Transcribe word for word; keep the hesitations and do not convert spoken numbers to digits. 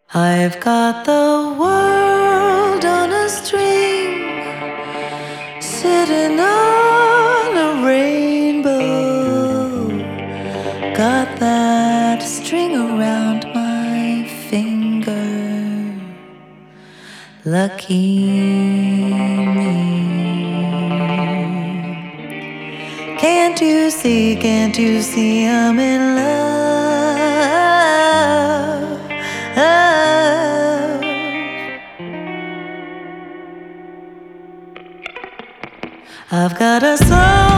I've got the world on a string, sitting on a rainbow. Got that string around my finger. Lucky me. Can't you see, can't you see I'm in love? I've got a song